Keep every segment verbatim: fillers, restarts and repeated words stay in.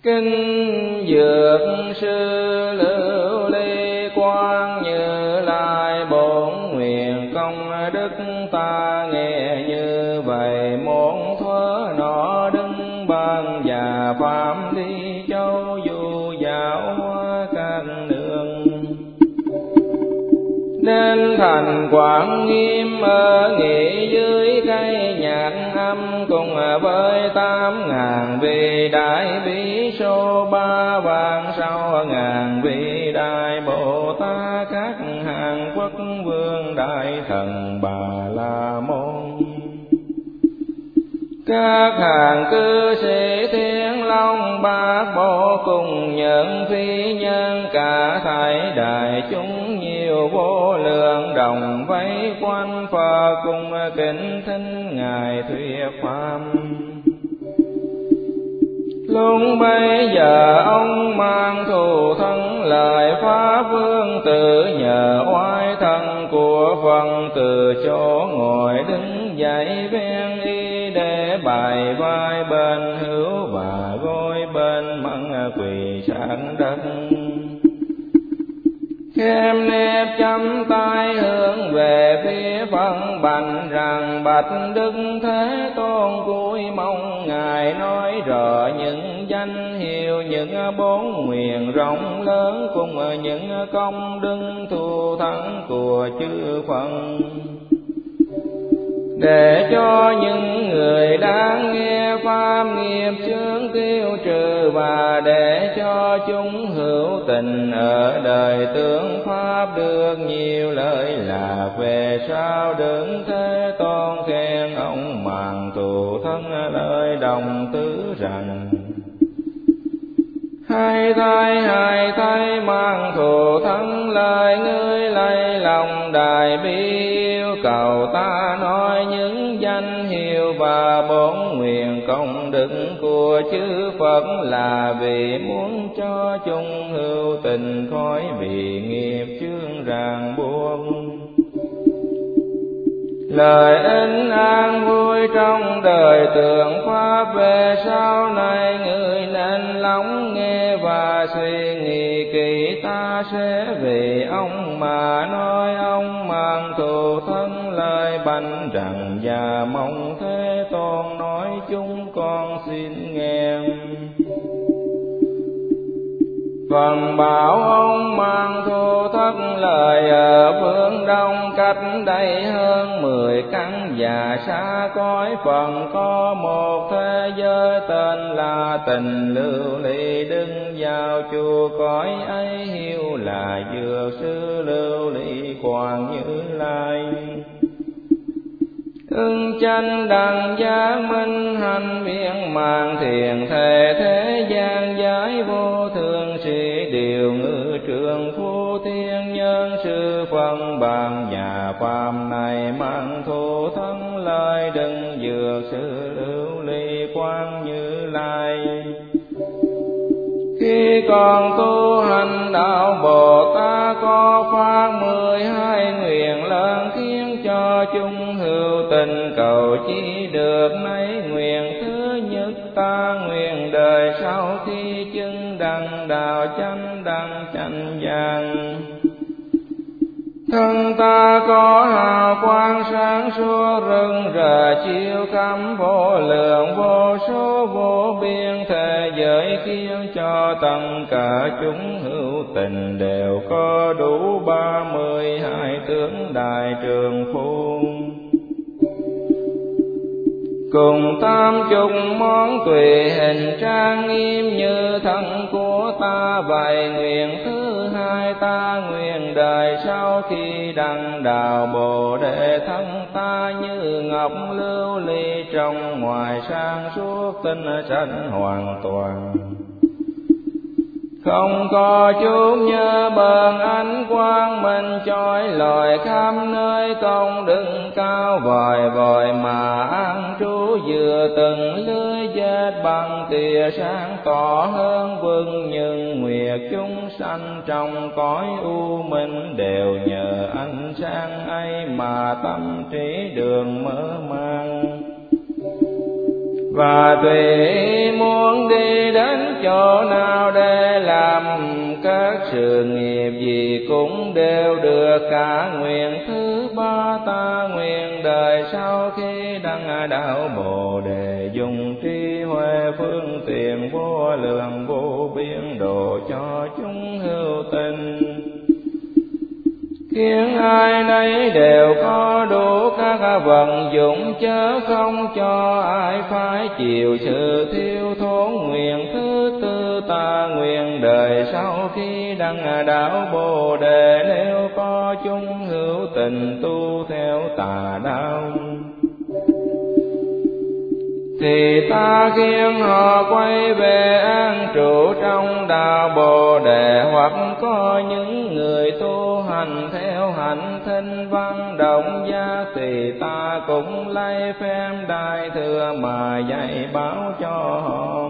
Kinh Dược Sư Lưu Ly Quang Như Lai bổn nguyện công đức ta nghe như vậy, muốn thuở nọ đứng ban già phạm đi châu du dạo hoa các nương. Nên thành Quảng Nghiêm ở nghỉ dưới cây nhạc âm, cùng với tám ngàn vị đại bi số ba vạn sáu ngàn vị đại Bồ Tát, các hàng quốc vương đại thần Bà La Môn, các hàng cư sĩ Thiên Long Bát Bộ cùng nhận phi nhân, cả thảy đại chúng nhiều vô lượng đồng vây quanh Phật cùng kính thính ngài thuyết pháp. Lúc bấy giờ ông mang thù thân lời Pháp Vương tử, nhờ oai thân của Phật từ chỗ ngồi đứng dậy ven y, để bài vai bên hữu và gối bên mẫn quỳ sát đất. Khêm nếp chắp tay hướng về phía Phật bạch rằng: bạch Đức Thế Tôn, cúi mong ngài nói rõ những danh hiệu, những bốn nguyện rộng lớn cùng những công đức thù thắng của chư Phật, để cho những người đang nghe pháp nghiệp chướng tiêu trừ, và để cho chúng hữu tình ở đời tướng pháp được nhiều lợi lạc. Về sau đứng Thế Tôn khen ông màng thù thân lời đồng tứ rằng: hai thay hai thay mang thù thân lời, ngươi lấy lòng đại bi yêu cầu ta nói những danh hiệu và bốn nguyện công đức của chư Phật, là vì muốn cho chúng hữu tình khỏi bị nghiệp chướng ràng buộc. Lời ân an vui trong đời tượng pháp, về sau này người nên lắng nghe và suy nghĩ kỹ. Ta sẽ vì ông mà nói, ông mang thù thân lời bạch rằng: và mong Thế Tôn nói chúng con xin nghe. Phần bảo ông mang thù thất lời ở phương đông, cách đây hơn mười căn và xa cõi Phần, có một thế giới tên là Tình Lưu Ly, đứng vào chùa cõi ấy hiệu là Dược Sư Lưu Ly Quang Như Lai. Ưng chánh đẳng giác minh hành viên mạng, thiền thể thế gian giải vô thường sĩ, điều ngự trường phu thiên nhân sư phân bằng nhà phàm này, mang thù thân lời đừng Dược Sư Lưu Ly Quang Như Lai. Khi còn tu hành đạo Bồ Tát, có phát mười hai nguyện lớn, khiến cho chúng hữu tình cầu chi được mấy nguyện. Thứ nhất, ta nguyện đời sau khi chứng đăng đạo chánh đăng chánh giác, thân ta có hào quang sáng suốt rực rỡ chiếu khắp vô lượng vô số vô biên thế giới, khiến cho tất cả chúng hữu tình đều có đủ ba mươi hai tướng đại trường phu, cùng tam chục món tùy hình trang nghiêm như thân của ta. Vậy nguyện thứ hai, ta nguyện đời sau khi đăng đạo Bồ Đề, thân ta như ngọc lưu ly, trong ngoài sáng suốt tinh sạch hoàn toàn, không có chút nhớ bờn ánh quang minh chói lọi khắp nơi. Công đức cao vời vời mà ăn trú, vừa từng lưới dệt bằng tia sáng tỏ hơn vương nhưng nguyệt. Chúng sanh trong cõi u minh đều nhờ ánh sáng ấy mà tâm trí đường mở mang. và tùy muốn đi đến chỗ nào để làm các sự nghiệp gì cũng đều được cả. Nguyện thứ ba ta nguyện đời sau khi đăng đạo Bồ Đề, dùng trí huệ phương tiện vô lượng vô biên độ cho chúng hữu tình, khiến ai nấy đều có đủ các vận dụng, chớ không cho ai phải chịu sự thiếu thốn. Nguyện thứ tư ta nguyện đời sau khi đăng đạo Bồ Đề, nếu có chúng hữu tình tu theo tà đạo thì ta khiến họ quay về an trụ trong đạo Bồ Đề. Hoặc có những người tu hành theo hạnh thinh văn động giác thì ta cũng lấy phép đại thừa mà dạy bảo cho họ.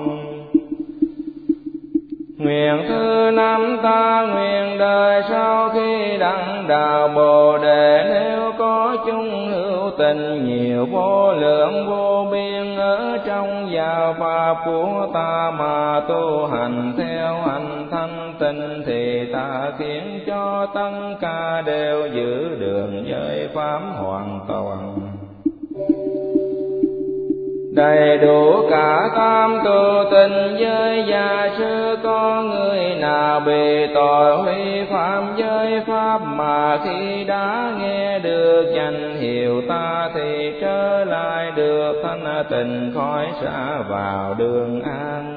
Nguyện thứ năm ta nguyện đời sau khi đăng đạo Bồ Đề, nếu có chung hữu tình nhiều vô lượng vô biên ở trong giáo pháp của ta mà tu hành theo hành thanh tịnh thì ta khiến cho tất cả đều giữ đường giới pháp hoàn toàn, đầy đủ cả tam tu tình giới. Gia sư có người nào bị tội huy phạm giới pháp mà khi đã nghe được danh hiệu ta thì trở lại được thanh tịnh khỏi xa vào đường an.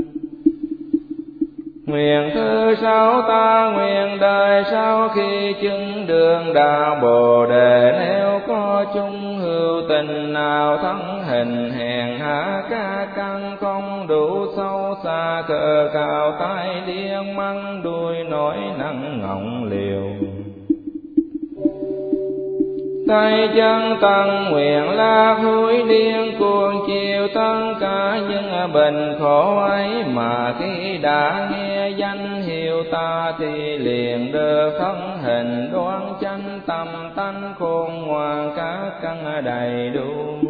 Nguyện thứ sáu ta nguyện đời sau khi chứng đường đạo Bồ Đề, nếu có chung hữu tình nào thân hình hèn hạ ca căn không đủ sâu xa, cờ cao tay điên măng đuôi nổi nặng ngọng liều, tay chân tăng nguyện lạc hối điên cuồng chiều tất cả những bệnh khổ ấy mà khi đã nghe danh hiệu ta thì liền được thân hình đoan chánh, tâm tánh khôn ngoan các căn đầy đủ,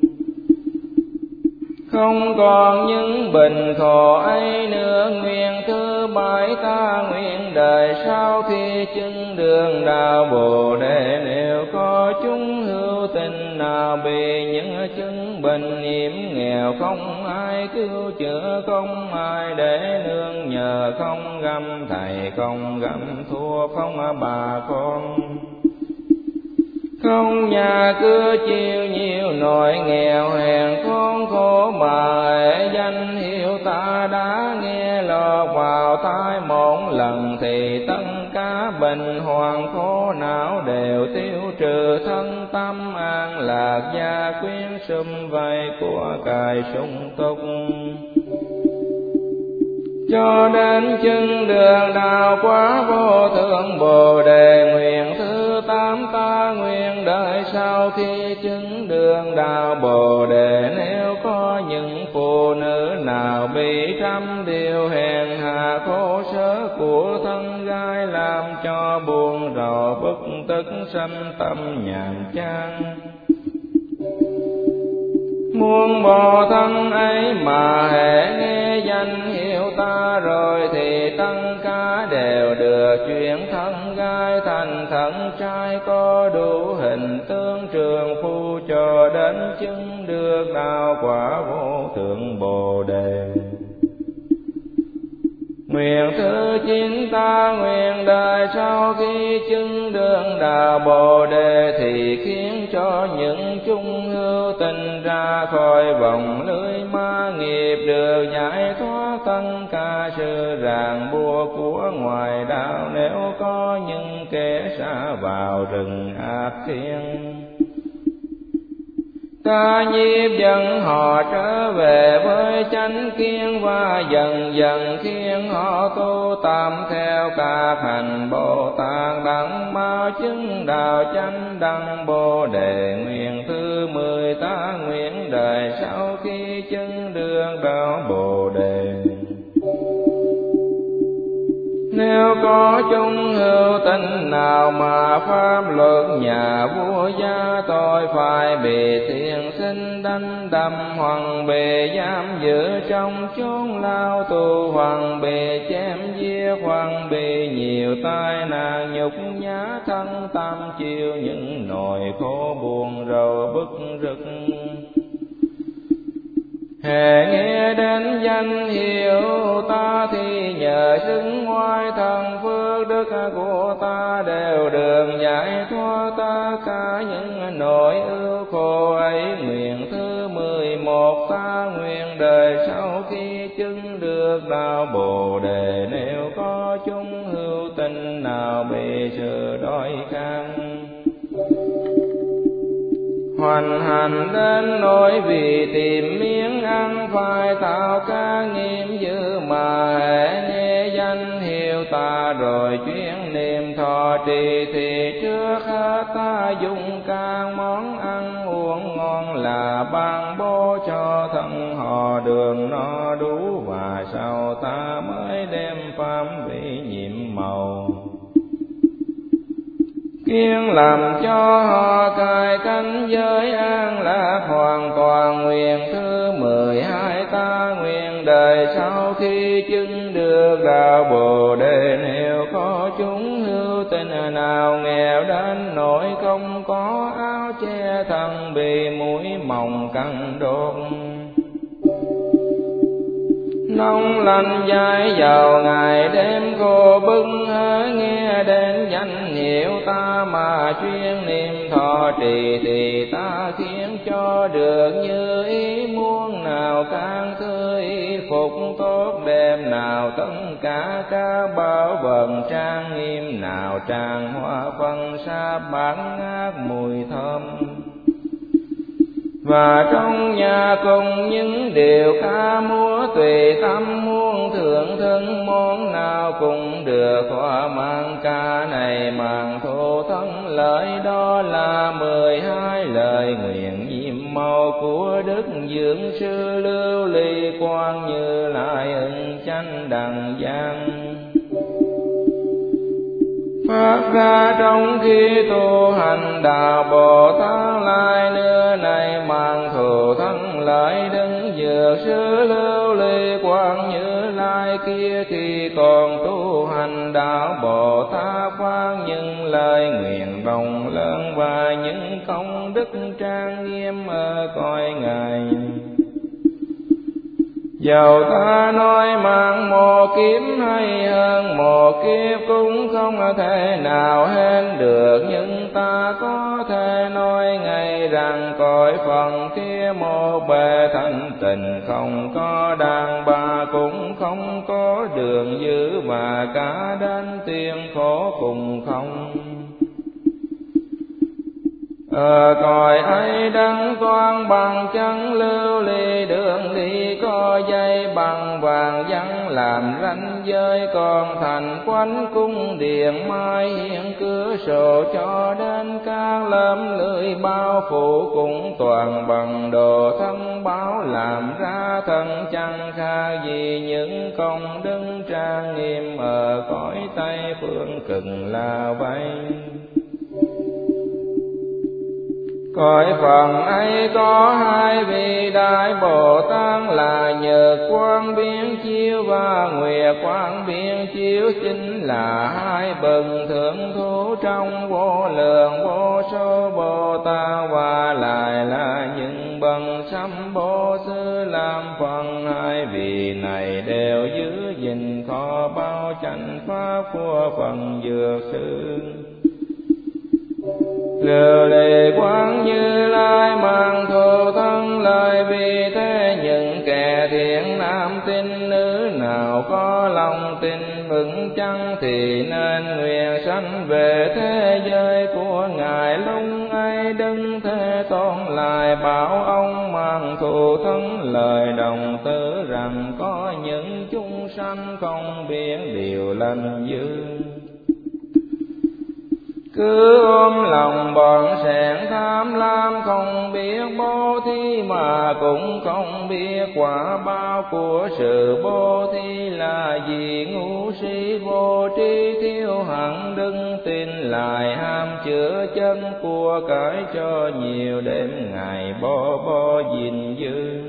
không còn những bệnh khổ ấy nữa. Nguyện thứ bảy ta nguyện đời sau khi chứng đường đạo Bồ Đề, nếu có chúng hữu tình nào bị những chứng bệnh hiểm nghèo, không ai cứu chữa, không ai để nương nhờ, không găm thầy, không găm thua, không bà con, không nhà cửa chịu nhiều nỗi nghèo hèn khốn khổ, mà hệ danh hiệu ta đã nghe lọt vào tai một lần thì tất cả bệnh hoạn khổ não đều tiêu trừ, thân tâm an lạc gia quyến sum vầy của cải sung túc, cho đến chân đường đạo quả vô thượng Bồ Đề. Nguyện thứ tám ta nguyện đời sau khi chứng đường đạo Bồ Đề, nếu có những phụ nữ nào bị trăm điều hèn hạ khổ sở của thân gái làm cho buồn rầu bức tức sanh tâm nhàm chán, muốn bỏ thân ấy mà hễ nghe danh hiệu ta rồi thì tất cả đều được chuyển thân gái thành thân trai, có đủ hình tướng trường phu cho đến chứng được đạo quả vô thượng Bồ Đề. Nguyện thứ chín ta nguyện đời sau khi chứng đường đạo Bồ Đề thì khiến cho những chung hữu tình ra khỏi vòng lưới ma nghiệp, được giải thoát tất cả sự ràng buộc của ngoài đạo. Nếu có những kẻ xa vào rừng ác thiên, ta nhiếp dẫn họ trở về với chánh kiến, và dần dần khiến họ tu tạm theo các hành Bồ Tát đẳng mau chứng đạo chánh đẳng Bồ Đề. Nguyện thứ mười ta nguyện đời sau khi chứng đường đạo Bồ Đề, Nếu có chung hữu tình nào mà pháp luật nhà vua gia tội, phải bị thiền sinh đánh đâm, hoặc bị giam giữ trong chốn lao tù, hoặc bị chém giết, hoặc bị nhiều tai nạn nhục nhã thân tâm, chịu những nỗi khổ buồn rầu bức rứt. Hễ nghe đến danh hiệu ta thì nhờ xưng ngoại thần phước đức của ta, đều được giải thoát tất cả những nỗi ưu khổ ấy. Nguyện thứ mười một, ta nguyện đời sau khi chứng được đạo Bồ Đề, nếu có chung hữu tình nào bị sự đói khát, hoàn hành đến nỗi vì tìm miếng ăn, phải thao ca nghiêm dữ mà hễ nghe danh hiệu ta rồi chuyên niệm thọ trì, thì trước hết ta dùng các món ăn uống ngon là ban bố cho thân họ đường no đủ, và sau ta mới đem pháp vị nhiệm màu kiêng làm cho họ cài cánh giới an lạc hoàn toàn. Nguyện thứ mười hai, ta nguyện đời sau khi chứng được đạo Bồ Đề, nếu có chúng hữu tình nào nghèo đến nỗi không có áo che thân, bị mũi mồng căng đốt, nông lạnh dài vào ngày đêm khô bức, nghe đến danh hiệu ta mà chuyên niệm thọ trì, thì ta khiến cho được như ý muốn. Nào can thư y phục tốt đẹp, nào tất cả các bảo vật trang nghiêm, nào tràng hoa phân sa bát ngát mùi thơm, và trong nhà cùng những điều ca múa tùy tâm muốn thưởng thức món nào cũng được thỏa mãn. Ca này màng thô thân lợi, đó là mười hai lời nguyện nhiệm màu của Đức Dưỡng Sư Lưu Ly Quang Như Lai ưng chánh đằng giang, phát ra trong khi tu hành đạo Bồ Tát lai. Nửa này mang thù thân lợi đứng dược sư Lưu Ly Quang Như Lai, kia thì còn tu hành đạo Bồ Tát phát những lời nguyện rộng lớn và những công đức trang nghiêm ở cõi Ngài. Dầu ta nói mang một kiếp hay hơn một kiếp cũng không thể nào hết được, nhưng ta có thể nói ngay rằng cõi phần kia một bề thanh tịnh, không có đàn bà cũng không có đường dữ, và cả đến tiền khổ cùng không. Ở cõi ấy đấng toan bằng chân lưu ly, đường đi có dây bằng vàng vắng làm ranh giới, còn thành quanh cung điện mai hiện cửa sổ, cho đến các lớp lưới bao phủ cũng toàn bằng đồ thân báo, làm ra thân chẳng khác gì những công đức trang nghiêm ở cõi Tây phương cực là vậy. Cõi phần ấy có hai vị đại Bồ Tát là Nhật Quang biến chiếu và Nguyệt Quang biến chiếu, chính là hai bậc thượng thủ trong vô lượng vô số Bồ Tát, và lại là những bậc sám Bồ Sư làm phần. Hai vị này đều giữ gìn kho báu chánh pháp của phần Dược Sư Lưu Ly Quang Như Lai mang thù thân lời, vì thế những kẻ thiện nam tín nữ nào có lòng tin vững chăng, thì nên nguyện sanh về thế giới của Ngài. Lúc ấy Đức Thế Tôn lại bảo ông mang thù thân lời đồng tử rằng, có những chúng sanh không biết điều lành dữ, cứ ôm lòng bọn sẻn tham lam, không biết bố thí mà cũng không biết quả báo của sự bố thí là gì. Ngu si vô dân của cải cho nhiều, đêm ngày bo bo gìn giữ.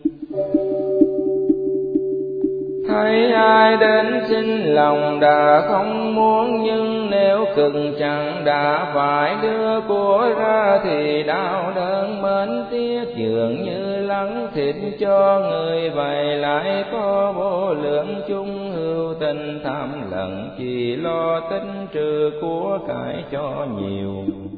Thấy ai đến xin lòng đã không muốn, nhưng nếu cực chẳng đã phải đưa của ra, thì đau đớn mến tiếc dường như lắng thịt cho người. Vậy lại có vô lượng chung hữu tình tham lần, chỉ lo tính trừ của cải cho nhiều,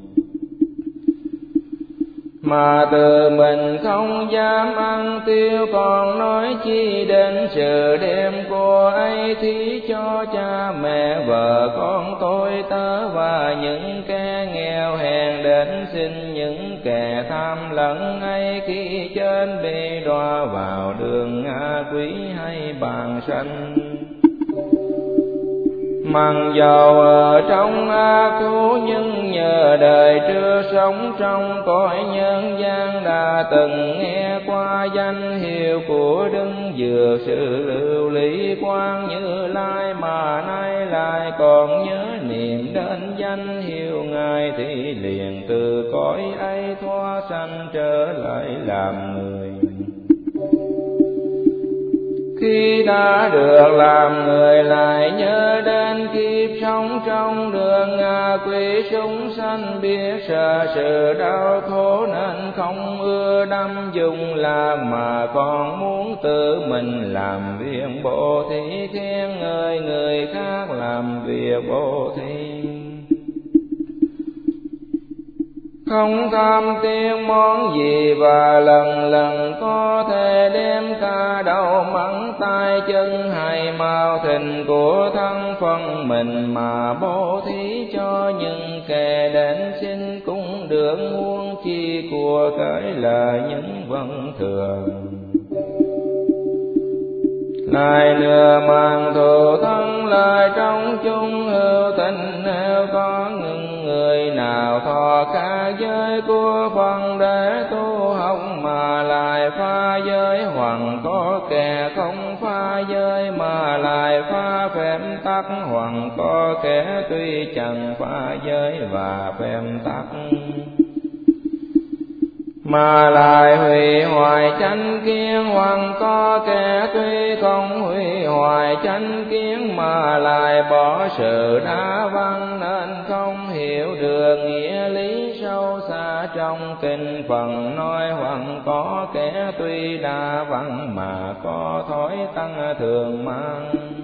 mà tự mình không dám ăn tiêu, còn nói chi đến sự đêm cô ấy thí cho cha mẹ vợ con tôi tớ, và những kẻ nghèo hèn đến xin những kẻ tham lẫn ấy, khi trên bị đọa vào đường ngã quỷ hay bàn sanh. Mặc dầu ở trong ác thú, nhưng nhờ đời chưa sống trong cõi nhân gian, đã từng nghe qua danh hiệu của Đức Dược Sư Lưu Ly Quang Như Lai, mà nay lại còn nhớ niệm đến danh hiệu Ngài, thì liền từ cõi ấy thoát sanh trở lại làm người. Khi đã được làm người lại nhớ đến kiếp sống trong đường ngạ quỷ, chúng sanh biết sợ sự đau khổ, nên không ưa đắm dùng lạc, mà còn muốn tự mình làm việc bố thí, khen ngợi người khác làm việc bố thí. Không tham tiếng món gì, và lần lần có thể đem cả đầu mắng tay chân hay mau thịnh của thân phân mình, mà bố thí cho những kẻ đến xin cũng được, muôn chi của cải là những vân thường. Lại nửa màn thù thân lại trong chung hữu tình, nếu có những người nào thọ cả giới của phần để tu học, mà lại phá giới, hoặc có kẻ không phá giới mà lại phá phép tắc, hoặc có kẻ tuy chẳng phá giới và phép tắc mà lại hủy hoại chánh kiến, hoặc có kẻ tuy không hủy hoại chánh kiến mà lại bỏ sự đa văn, nên không hiểu được nghĩa lý sâu xa trong kinh phần nói. Hoặc có kẻ tuy đa văn mà có thói tăng thường mang,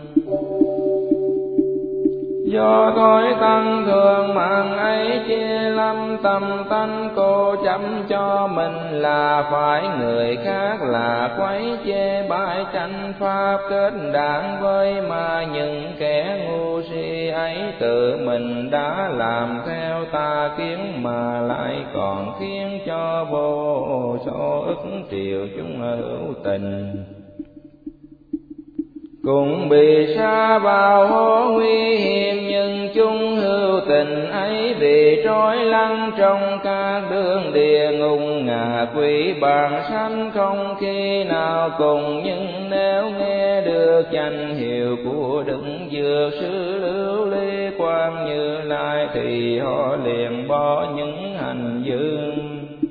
do thói tăng thường mạng ấy chia lâm tâm tánh cô chấm cho mình, là phải người khác là quấy chê bãi tranh pháp kết đảng với, mà những kẻ ngu si ấy tự mình đã làm theo tà kiến, mà lại còn khiến cho vô số ức triệu chúng hữu tình cũng bị sa vào hố nguy hiểm. Nhưng chúng hữu tình ấy bị trói lăng trong các đường địa ngục ngạ quỷ, bản sanh không khi nào cùng. Nhưng nếu nghe được danh hiệu của Đức Dược Sư Lưu Ly Quang Như Lai, thì họ liền bỏ những hành dương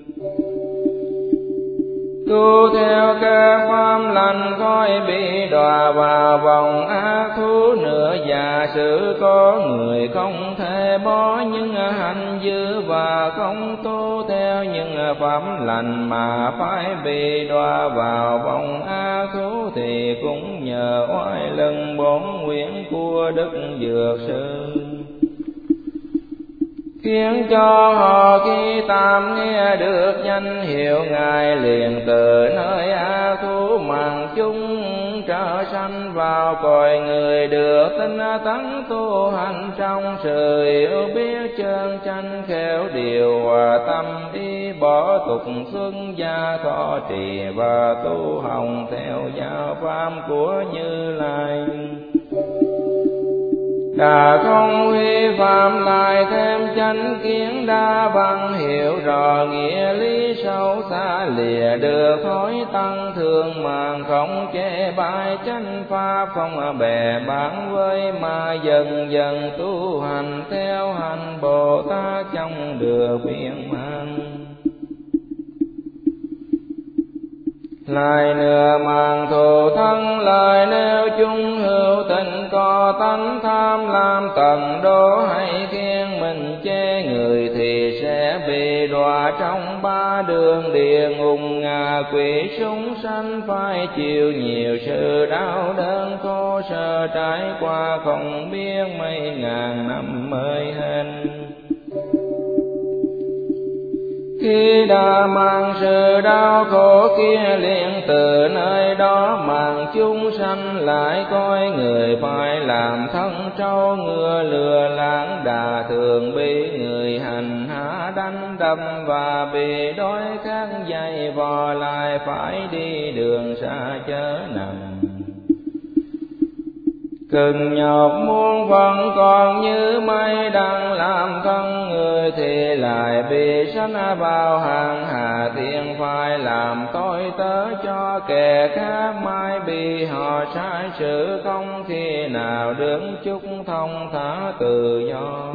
tu theo các pháp lành, khói bị đọa vào vòng ác thú nữa. Giả sử có người không thể bỏ những hành dữ và không tu theo những pháp lành, mà phải bị đọa vào vòng ác thú, thì cũng nhờ oai lừng bổn nguyện của Đức Dược Sư, khiến cho họ khi tam nghe được danh hiệu Ngài, liền từ nơi a thú mạng chúng trở sanh vào cõi người, được tinh tấn tu hành trong sự hiểu biết chân chánh, khéo điều hòa tâm ý, bỏ tục xuân gia thọ trì và tu hồng theo giáo pháp của Như Lai. Đã không huy phạm lại thêm chánh kiến đa văn, hiểu rõ nghĩa lý sâu xa lìa được thói tăng thường màng, không chê bai chánh pháp không bè bán với mà dần dần tu hành theo hành Bồ Tát trong được viên mãn. Lại nữa màng thù thân lời nếu chung hữu tình, có tánh tham lam tận đố hay khiên mình chê người, thì sẽ bị đọa trong ba đường địa ngục. Ngạ quỷ chúng sanh phải chịu nhiều sự đau đớn khổ sở, trải qua không biết mấy ngàn năm mới hết. Khi đã mang sự đau khổ kia liền từ nơi đó màng chúng sanh lại coi người phải làm thân trâu ngựa lừa lãng, đà thường bị người hành hạ đánh đập và bị đói khát dày vò, lại phải đi đường xa chớ nằm. Cực nhọc muôn phần còn như mây đang làm thân người, thì lại bị sanh vào hàng hà thiên, phải làm tôi tớ cho kẻ khác, mai bị họ sai sự không khi nào được chúc thông thả tự do.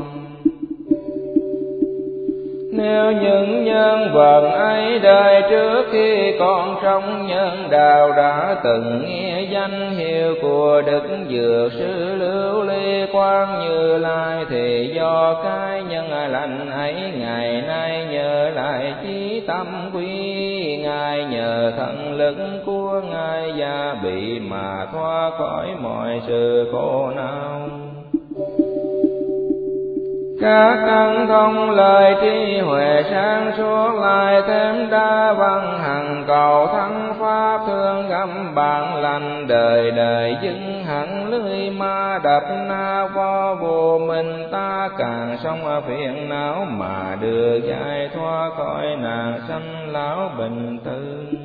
Nếu những nhân vật ấy đời trước khi còn trong nhân đạo đã từng nghe danh hiệu của Đức Dược Sư Lưu Ly Quang Như Lai, thì do cái nhân lành ấy ngày nay nhờ lại chí tâm quý, Ngài nhờ thần lực của Ngài gia bị mà thoát khỏi mọi sự khổ não. Các căn thông lời trí huệ sáng suốt, lại thêm đa văn hằng cầu thắng pháp, thương gấm bản lành đời đời dưng hẳn lưới ma đập na vô vô mình. Ta càng sống phiền não mà đưa giải thoát khỏi nạn sanh lão bình tư,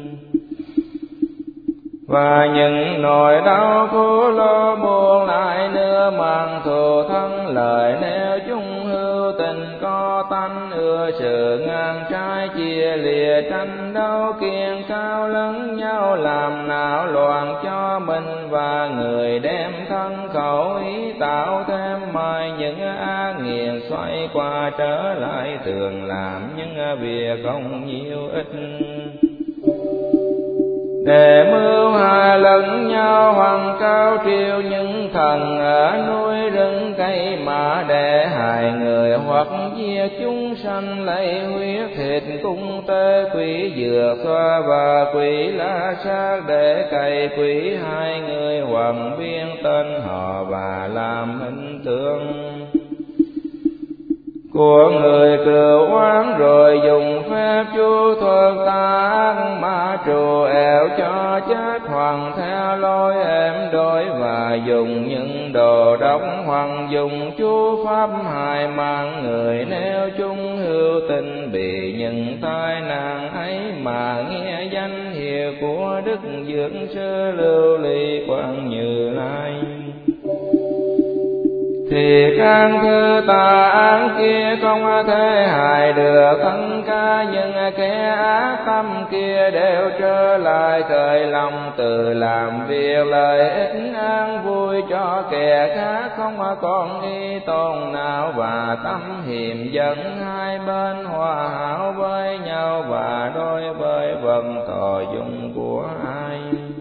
và những nỗi đau khổ lo buồn lại nữa màng thù thân lời nếu chung hữu tình, có tánh ưa sự ngang trái chia lìa tranh đấu kiên cao lẫn nhau, làm não loạn cho mình và người, đem thân khẩu ý tạo thêm mai những ác nghiền, xoay qua trở lại thường làm những việc không nhiều ích, để mưu hại lẫn nhau hoàng cao triều những thần ở núi rừng cây mà để hại người, hoặc giết chúng sanh lấy huyết thịt cung tế quỷ dược xoa và quỷ lá sát, để cày quỷ hai người hoặc biên tên họ và làm hình tượng của người cừu oán, rồi dùng phép chú thuật tà ác ma trù ẻo cho chết, hoặc theo lối êm đôi và dùng những đồ độc, hoặc dùng chú pháp hại mạng người. Nếu chúng hữu tình bị những tai nạn ấy mà nghe danh hiệu của Đức Dược Sư Lưu Ly Quang Như Lai, thì các thứ tà ác kia không thể hại được thân ca, nhưng kẻ ác tâm kia đều trở lại khởi lòng từ làm việc lợi ích an vui cho kẻ khác, không còn nghi tôn nào, và tâm hiềm dẫn hai bên hòa hảo với nhau, và đối với vận thọ dụng của ai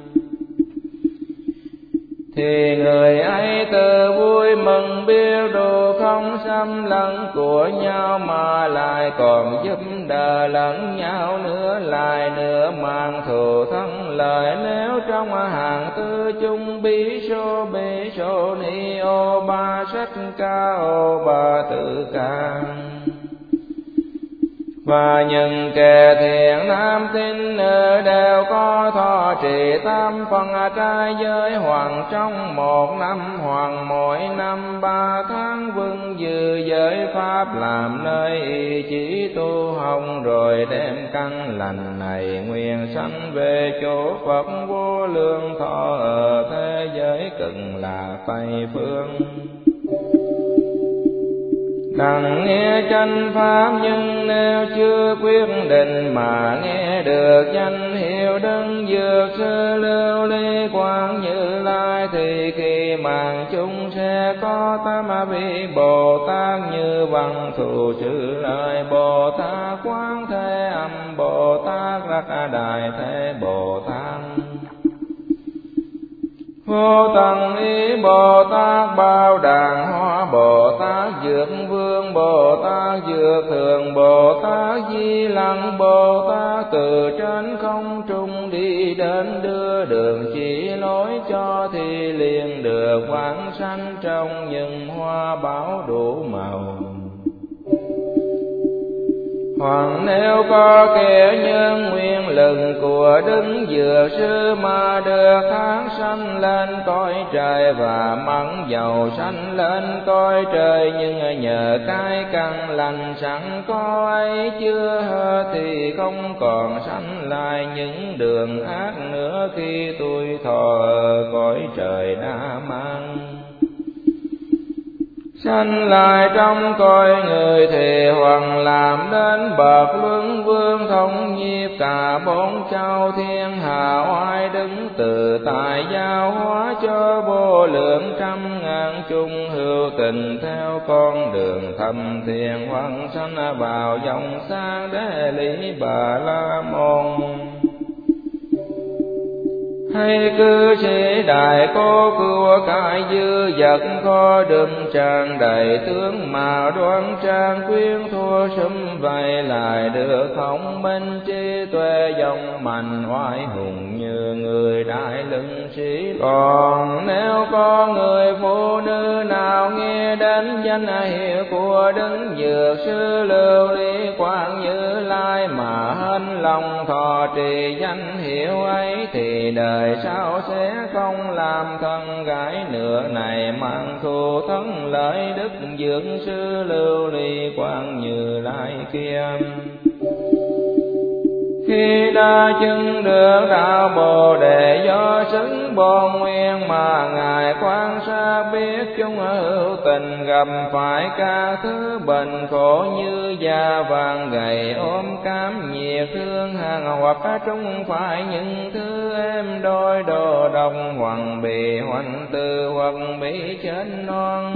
thì người ấy tự vui mừng biết đủ không xâm lấn của nhau, mà lại còn giúp đỡ lẫn nhau nữa. Lại nữa mang thù thân lời nếu trong hàng tư chung bí số bí số ni ô ba sách ca ô ba tự ca, và những kẻ thiện nam tín nữ đều có thọ trì tam phần trai giới, hoàng trong một năm hoàng mỗi năm ba tháng vững giữ giới pháp, làm nơi ý chỉ tu học, rồi đem căn lành này nguyện sanh về chỗ Phật vô lượng thọ ở thế giới Cực Lạc Tây phương. Đặng nghe chánh pháp nhưng nếu chưa quyết định mà nghe được danh hiệu Đấng Dược Sư Lưu Ly Quang Như Lai thì khi màng chúng sẽ có tam vị Bồ Tát như Văn Thù Sư Lợi Bồ Tát, Quán Thế Âm Bồ Tát, Đắc Đại Thế Bồ Tát, Vô Tận Ý Bồ Tát, Bao Đàn Hoa Bồ Tát, Dược Vương Bồ Tát, Dược Thường Bồ Tát, Di Lặc Bồ Tát, từ trên không trung đi đến đưa đường chỉ lối cho thì liền được vãng sanh trong những hoa báo đủ màu. Hoặc nếu có kẻ nhân nguyên lực của Đức Dược Sư mà được thác sanh lên cõi trời và mắng dầu sanh lên cõi trời, nhưng nhờ cái căn lành sẵn có ấy chưa hết thì không còn sanh lại những đường ác nữa khi tuổi thọ ở cõi trời đã mang. Sanh lại trong cõi người thì hoàng làm đến bậc luân vương, thống nhiếp cả bốn châu thiên hạ, oai đứng từ tại giáo hóa cho vô lượng trăm ngàn chung hữu tình theo con đường thâm thiền, hoàng sanh vào dòng sang đế lý Bà La Môn. Hay cư sĩ đại cô của cải dư vật kho đựng tràn đầy tướng mạo đoan trang, quyến thua sum vầy lại được thông minh trí tuệ dòng mạnh oai hùng như người đại lưng sĩ. Còn nếu có người phụ nữ nào nghe đến danh hiệu của Đức Dược Sư Lưu Ly Quang Như Lai mà hân lòng thọ trì danh hiệu ấy thì đời sao sẽ không làm thân gái nửa này mang thù thân lợi Đức Dược Sư Lưu Ly Quang Như Lai kia. Khi đã chứng được đạo Bồ Đề do xứng bổn nguyên mà Ngài quan sát biết chúng hữu tình gặp phải các thứ bệnh khổ như da vàng gầy, ốm cám nhiệt thương hàng, hoặc chúng phải những thứ êm đôi đồ đồng hoặc bị hoành tư hoặc bị chết non.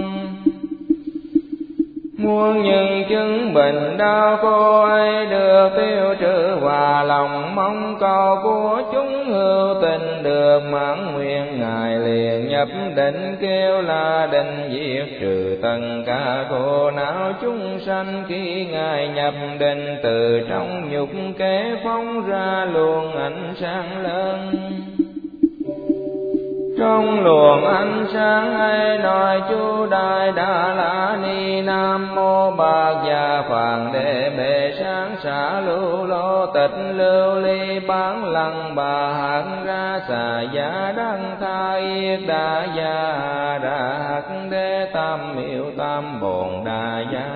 Muôn những chứng bệnh đau khổ ấy được tiêu trừ và lòng mong cầu của chúng hữu tình được mãn nguyện, Ngài liền nhập định kêu la định diệt trừ tất cả khổ não chúng sanh. Khi Ngài nhập định từ trong nhục kế phóng ra luồng ánh sáng lớn. Trong luồng ánh sáng ấy nói chú Đại Đà La Ni Nam Mô Bạc Già Phạn Đề Bệ Sáng Xả Lưu Lô Tịch Lưu Ly Bán Lăng Bà Hạng Ra Xà Giá Đăng Tha Yết Đà Gia Đà Hắc Đế Tam Miệu Tam Bồn Đà Gia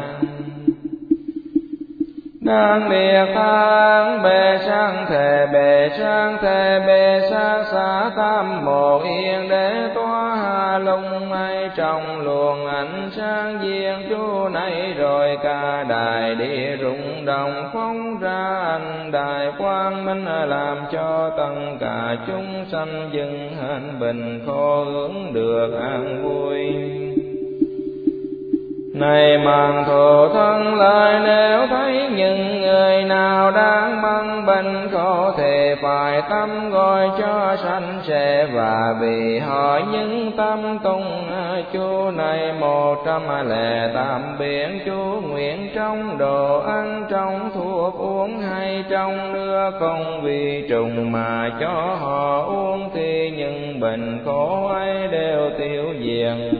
Đang liệt thang bề sang thể bề sang thể bề sang xá tam một yên đế toa hà lung ấy trong luồng ánh sáng viên chú này, rồi cả đại địa rung động phóng ra anh đại quang minh làm cho tất cả chúng sanh dừng hạnh bình khổ hướng được an vui. Này màng thổ thân lại, nếu thấy những người nào đang mang bệnh khổ thì phải tâm gọi cho sanh sẽ, và vì họ những tâm tung chú này một trăm lẻ tám biển chú nguyện trong đồ ăn, trong thuốc uống hay trong nước không vì trùng mà cho họ uống thì những bệnh khổ ấy đều tiêu diệt.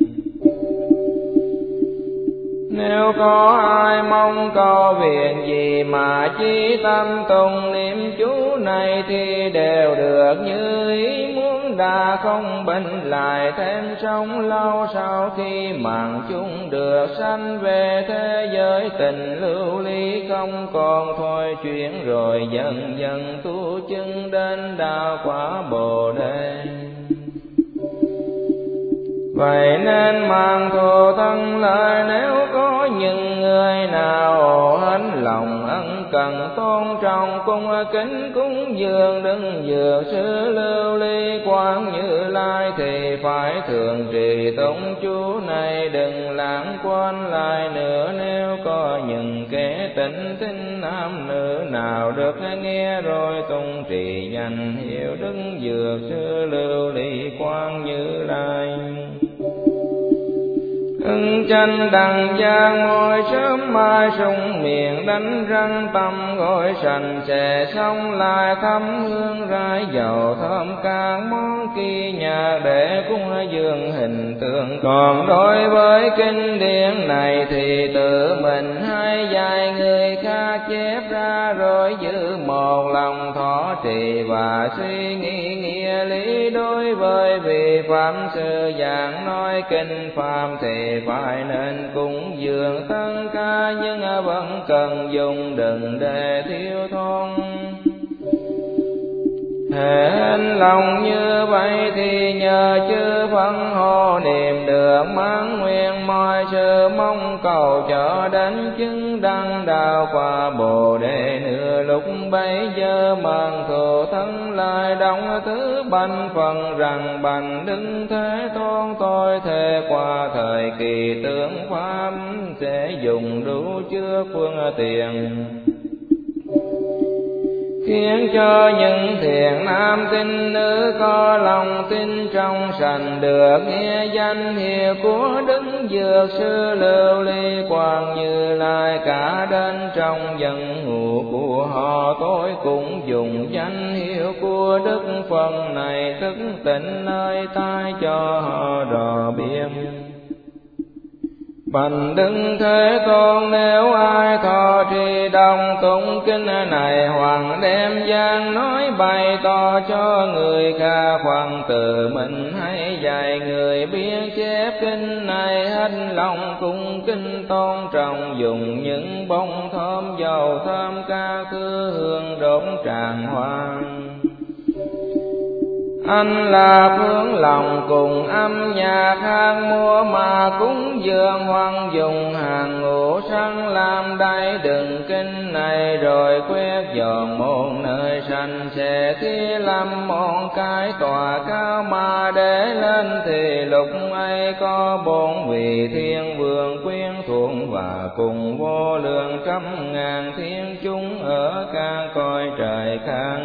Nếu có ai mong cầu việc gì mà chí tâm tùng niệm chú này thì đều được như ý muốn, đã không bệnh lại thêm sống lâu. Sau khi mạng chúng được sanh về thế giới tình lưu ly, không còn thôi chuyển rồi dần dần tu chứng đến đạo quả Bồ Đề. Vậy nên mang thù thân lợi, nếu có những người nào hết lòng ân cần tôn trọng cung kính cúng dường đứng dược sư Lưu Ly Quang Như Lai, thì phải thường trì tụng chú này đừng lãng quên lại nữa. Nếu có những kẻ tịnh tín nam nữ nào được nghe rồi tụng trì danh hiệu đứng dược sư Lưu Ly Quang Như Lai. Ưng tranh đằng giang ngồi sớm mai sung miệng đánh răng tâm gọi sành sẽ xong lại thăm hương rải dầu thơm các món kia nhà để cúng dường hình tượng. Còn đối với kinh điển này thì tự mình hay dạy người khác chép ra rồi giữ một lòng thọ trì và suy nghĩ nghĩa lý. Đối với vị phạm sư giảng nói kinh pháp thì phải nên cúng dường tất cả, nhưng vẫn cần dùng đừng để thiếu thốn. Hên lòng như vậy thì nhờ chư phân hộ niệm được mãn nguyện mọi sự mong cầu, cho đến chứng đăng đạo quả Bồ Đề. Nửa lúc bấy giờ mang thù thân lại đóng thứ banh phần rằng bành Đức Thế Tôn tôi thề qua thời kỳ tướng pháp sẽ dùng đủ chứa phương tiện, khiến cho những thiện nam tín nữ có lòng tin trong sạch được nghe danh hiệu của Đức Dược Sư Lưu Ly Quang Như Lai. Cả đến trong dân ngụ của họ tôi cũng dùng danh hiệu của Đức Phật này, thức tỉnh nơi tai cho họ rõ biết. Bành Đức Thế Tôn nếu ai thọ trì đồng tụng kinh này, hoặc đem gian nói bày tỏ cho người khác, hoặc tự mình hay dạy người biết chép kinh này, hết lòng cung kính tôn trọng, dùng những bông thơm dầu thơm ca thứ hương đốt tràng hoa. Anh là phương lòng cùng âm nhạc hát múa mà cúng dường, hoặc dùng hàng ngũ săn làm đáy đựng kinh này, rồi quét dọn một nơi sạch sẽ thi làm một cái tòa cao mà để lên, thì lúc ấy có bốn vị thiên vương quyến thuộc và cùng vô lượng trăm ngàn thiên chúng ở các cõi trời khác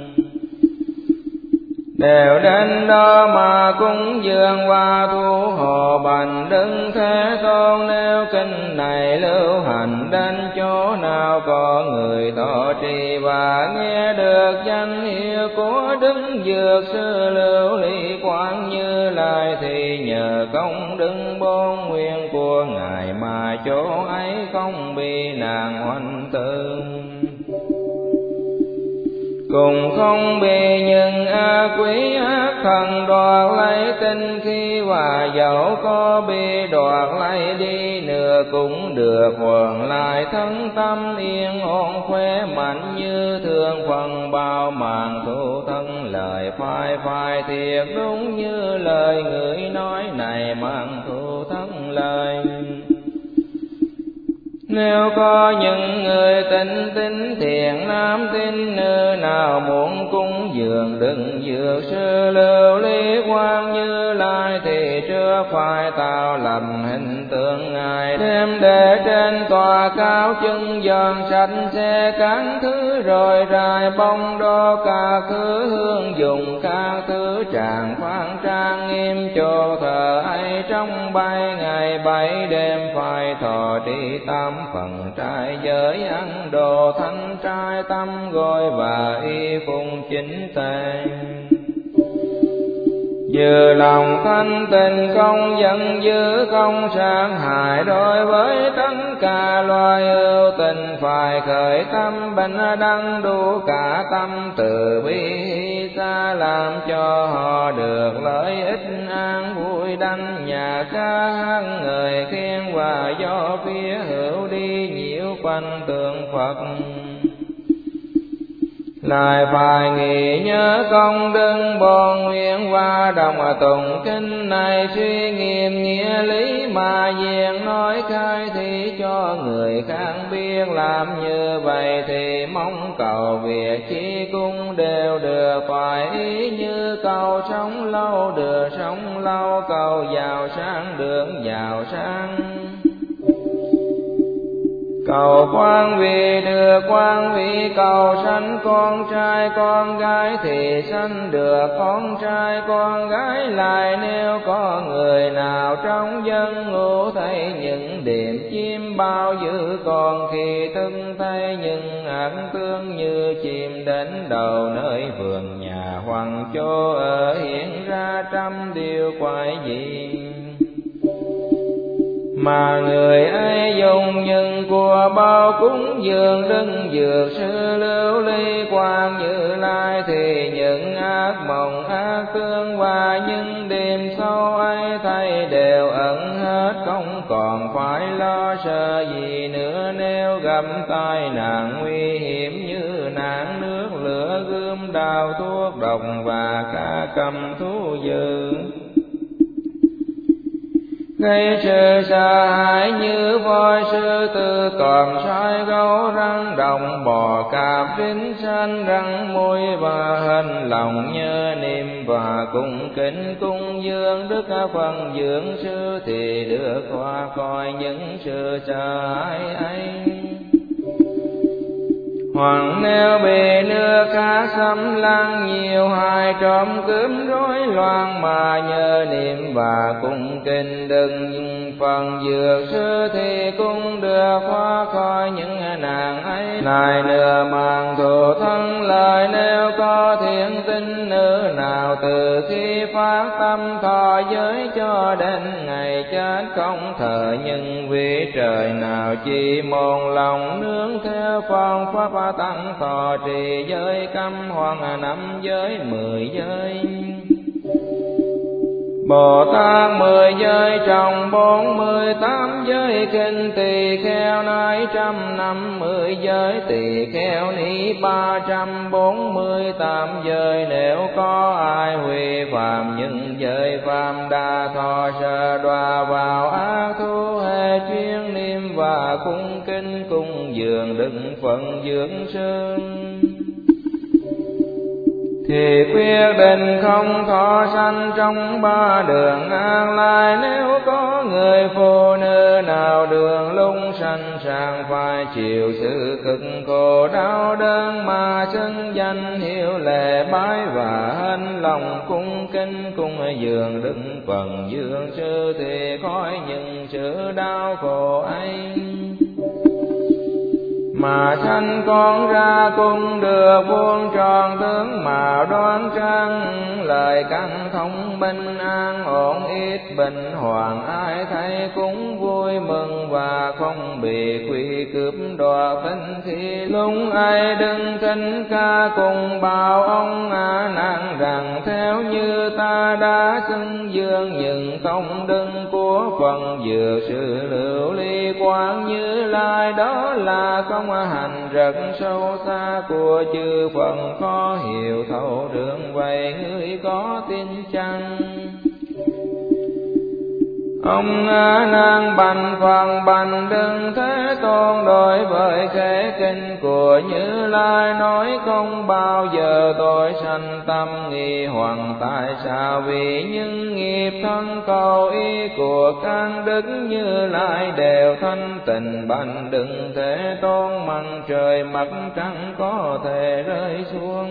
đều đến đó mà cúng dường và thu hộ Bành Đức Thế Tôn. Nếu kinh này lưu hành đến chỗ nào có người thọ trì và nghe được danh hiệu của Đức Dược Sư Lưu Ly Quang Như Lai, thì nhờ công đức bốn nguyện của ngài mà chỗ ấy không bị nạn hoành tử, cùng không bị những ác quỷ ác thần đoạt lấy tinh khí, và dẫu có bị đoạt lấy đi nữa cũng được hoàn lại thân tâm yên ổn khỏe mạnh như thường. Phần bao màn thu thân lời phai phai thiệt đúng như lời người nói này mang thu thân lời. Nếu có những người tín tín thiện nam tín nữ nào muốn cúng dường Đức Dược Sư Lưu Ly Quang Như Lai, thì trước phải tạo làm hình tượng ngài, đem để trên tòa cao chân dọn sạch sẽ các thứ, rồi rải bông đo các thứ hương dùng các thứ tràng khoan trang nghiêm chỗ thờ ấy. Trong bảy ngày bảy đêm phải thọ trì tam phần trai giới, ăn đồ thanh trai tâm gọi và y phụng chính tề, giữ lòng thanh tịnh không giận dữ không sang hại. Đối với tất cả loài ưu tình phải khởi tâm bình đẳng đủ cả tâm từ bi xa, làm cho họ được lợi ích an vui đảnh nhà ca hát người khen, và do phía hữu đi nhiễu quanh tượng Phật lại phải nghĩ nhớ công đức bổn nguyện và đồng tụng kinh này, suy nghiệm nghĩa lý mà diện nói khai thị cho người khác biết. Làm như vậy thì mong cầu việc chi cũng đều được toại ý, như cầu sống lâu được sống lâu, cầu giàu sang được giàu sang, cầu quan vị được quan vị, cầu sanh con trai con gái thì sanh được con trai con gái. Lại nếu có người nào trong dân ngủ thấy những điểm chim bao dữ, còn khi thức thấy những ảnh tương như chim đến đầu nơi vườn nhà, hoàng chỗ ở hiện ra trăm điều quái dị. Mà người ấy dùng những của bao cúng dường đức dược sư Lưu Ly Quang Như Lai, thì những ác mộng ác tương và những đêm sâu ấy thay đều ẩn hết, không còn phải lo sợ gì nữa. Nếu gặp tai nạn nguy hiểm như nạn nước lửa gươm đao thuốc độc và cả cầm thú dữ, gây sự sợ hãi như voi sư tử còn sói gấu rắn đồng bò cạp rinh sanh răng môi và hình lòng nhớ niệm và cung kính cung dương đức phần dưỡng sư, thì được qua coi những sự sợ hãi ấy. Hoặc nếu bị nước khác xâm lăng nhiều hại trộm cướp rối loạn, mà nhờ niệm và cung kính đừng phần dược sư, thì cũng được thoát khỏi những nạn ấy. Lại nửa màng thù thân lời, nếu có thiện tinh nữ nào từ khi phát tâm thọ giới cho đến ngày chết không thờ những vị trời nào, chỉ một lòng nương theo phong pháp tăng thọ trì giới cấm hoặc năm giới mười giới. Bồ Tát mười giới trong bốn mươi tám giới kinh, tỳ kheo nói trăm năm mươi giới, tỳ kheo ni ba trăm bốn mươi tám giới. Nếu có ai hủy phạm những giới phạm đa thọ sợ đọa vào ác thú, hệ chuyên niệm và cung kính cung dường đức phận dưỡng sư, thì quyết định không thọ sanh trong ba đường an lai. Nếu có người phụ nữ nào đường lung sanh sàng phải chịu sự cực khổ đau đớn, mà xưng danh hiệu lệ bái và hân lòng cung kính cung dường đức phần dưỡng sư, thì khỏi những sự đau khổ ấy. Mà sanh con ra cũng được vuông tròn tướng mạo đoan trang, lời căn thông bình an ổn ít bình hoàng. Ai thấy cũng vui mừng và không bị quỷ cướp đoạt tinh, khi lúc ai đừng thinh ca cùng bảo ông a nan rằng, theo như ta đã xưng dương những công đức của phần dược sư Lưu Ly Quang Như Lai, đó là không hành rất sâu xa của chư Phật, khó hiểu thấu được vậy người có tin chăng? Ông A Nan bạch Phật bạch Đức Thế Tôn, đối với khế kinh của Như Lai nói không bao giờ tôi sanh tâm nghi hoặc, tại sao vì những nghiệp thân cầu ý của các đức Như Lai đều thanh tịnh bạch Đức Thế Tôn, mặt trời mặt trăng có thể rơi xuống,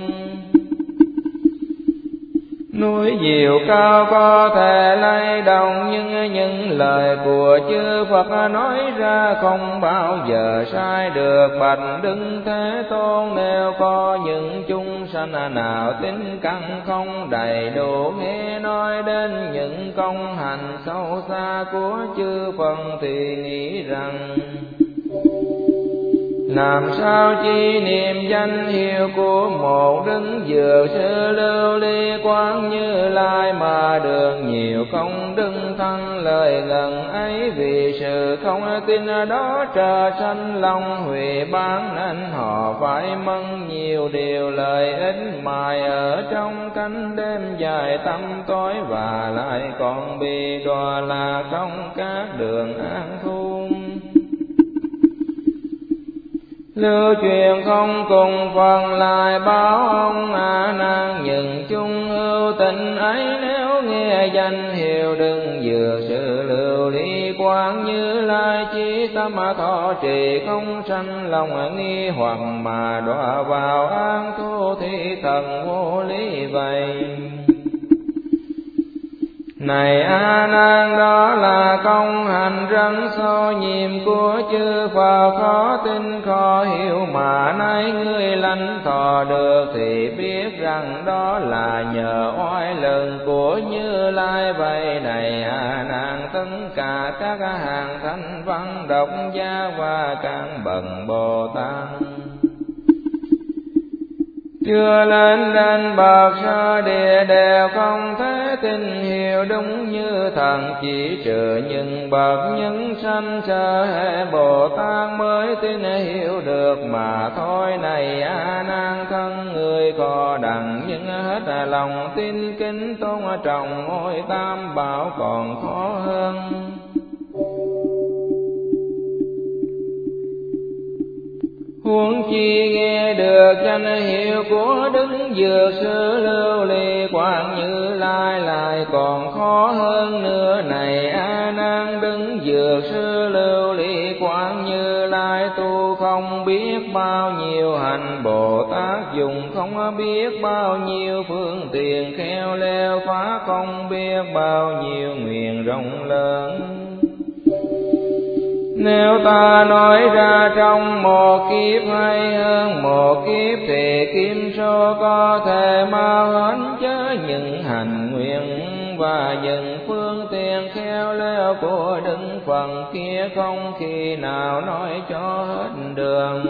núi diệu cao có thể lay động, nhưng những lời của chư Phật nói ra không bao giờ sai được. Bạch Đức Thế Tôn, nếu có những chúng sanh nào tính căn không đầy đủ, nghe nói đến những công hành sâu xa của chư Phật, thì nghĩ rằng Làm sao chi niệm danh hiệu của một đức dược sư Lưu Ly Quán Như Lai mà được nhiều công đức thân lời gần ấy, vì sự không tin đó trời sanh long hủy bán nên họ phải mất nhiều điều lợi ích mài ở trong cánh đêm dài tăm tối, và lại còn bị đọa lạc trong các đường an thu. Lưu truyền không cùng phần lại báo ông A Nan những chung hữu tình ấy, nếu nghe danh hiệu đừng dược sự Lưu Ly Quán Như Lai, chí tâm thọ trì không sanh lòng nghi hoặc mà đọa vào an thu thì thần vô lý vậy. Này A Nan, đó là công hành rất sâu nhiệm của chư Phật, khó tin khó hiểu mà nay ngươi lãnh thọ được, thì biết rằng đó là nhờ oai lực của Như Lai vậy. Này A Nan, tất cả các hàng thanh văn độc giác và các bậc Bồ Tát chưa lên đến bậc sơ địa đều không thể tin hiểu đúng như thần, chỉ trừ những bậc nhân sanh sơ hệ Bồ Tát mới tin hiểu được mà thôi. Này A Nan, thân người có đặng nhưng hết lòng tin kính tôn trọng ngôi tam bảo còn khó hơn. Huống chi nghe được danh hiệu của đức dược sư Lưu Ly Quán Như Lai lại còn khó hơn nữa. Này A Nan, đức dược sư Lưu Ly Quán Như Lai tu không biết bao nhiêu hành, Bồ Tát dùng không biết bao nhiêu phương tiện khéo léo, phá không biết bao nhiêu nguyện rộng lớn. Nếu ta nói ra trong một kiếp hay hơn một kiếp, thì kim số có thể mau hết chớ những hành nguyện và những phương tiện khéo léo của đức Phật kia không khi nào nói cho hết đường.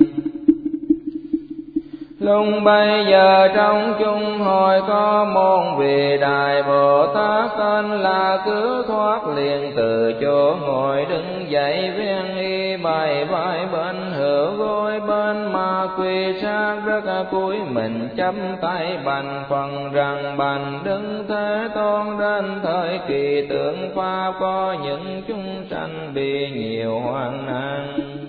Lúc bây giờ trong chung hội có một vị Đại Bồ Tát tên là Cứu Thoát, liền từ chỗ ngồi đứng dậy ven y bài vai bên hữu gối bên mà quỳ sát đất cúi mình chắp tay bành phần rằng: Bành Đức Thế Tôn, đến thời kỳ tượng pháp có những chúng sanh bị nhiều hoạn nạn,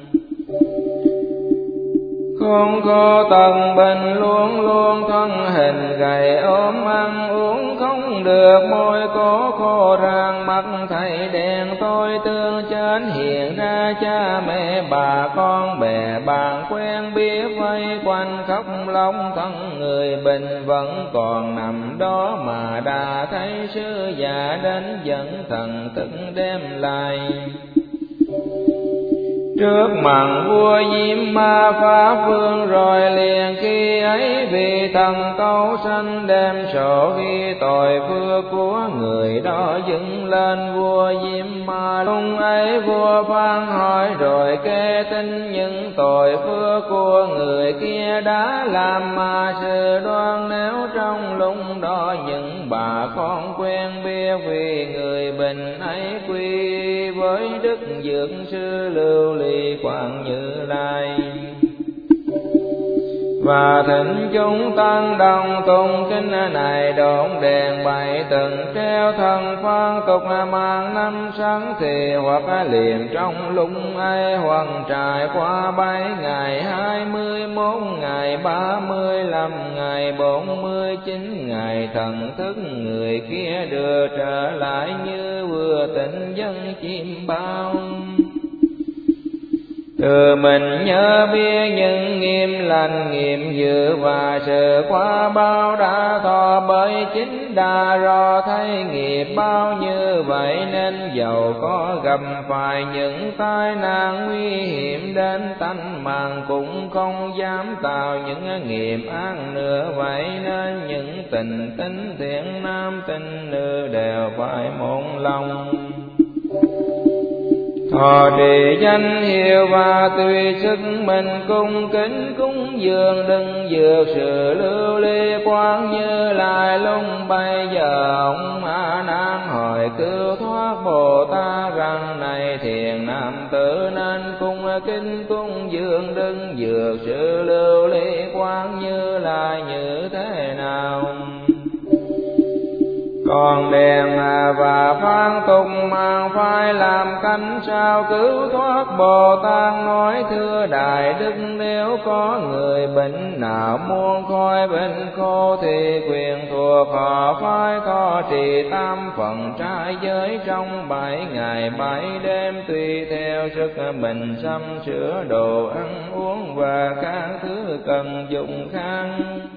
không có tận bình, luôn luôn thân hình gầy ốm, ăn uống không được, môi cổ khô rang, mắt thấy đen tối tương chết. Hiện ra cha mẹ bà con bè bạn quen biết vây quanh khóc lóc, thân người bình vẫn còn nằm đó mà đã thấy sư già đến dẫn thần tức đem lại. Trước mặt vua Diêm Ma Pháp Vương rồi liền khi ấy, vì thần câu sanh đem sổ ghi tội phước của người đó dựng lên vua Diêm Ma. Lúc ấy vua phán hỏi rồi kê tin những tội phước của người kia đã làm, mà sự đoan nếu trong lúc đó những bà con quen biết, vì người bình ấy quy với đức dược sư Lưu Ly Quán Như Lai. Và thỉnh chúng tăng đồng tụng kinh này, độn đèn bày từng treo thân phan tục mang năm sáng thì, hoặc liền trong lúc ấy, hoặc trải qua bảy ngày, hai mươi mốt ngày, ba mươi lăm ngày, bốn mươi chín ngày, thần thức người kia đưa trở lại như vừa tỉnh dân chim bao. Từ mình nhớ biết những nghiêm lành nghiêm dự và sự qua bao đã thọ, bởi chính đà rõ thấy nghiệp bao như vậy, nên dầu có gặp phải những tai nạn nguy hiểm đến tánh mạng, cũng không dám tạo những nghiệp ác nữa vậy. Nên những tình tín thiện nam tín nữ đều phải một lòng Thọ trì danh hiệu và tùy sức mình cung kính cúng dường, đừng dược sự lưu ly quán Như Lai. Lúc bây giờ ông A Nan hỏi cứu thoát Bồ Tát rằng: này thiền nam tử, nên cung kính cúng dường, đừng dược sự lưu ly quán Như Lai như thế nào? Còn đèn và phan tục mang phải làm cánh sao cứu thoát Bồ Tát? Nói thưa Đại Đức, nếu có người bệnh nào muốn khỏi bệnh khổ thì quyền thuộc họ phải thọ trì tam phần trai giới trong bảy ngày bảy đêm, tùy theo sức mình sắm sửa đồ ăn uống và các thứ cần dụng khác.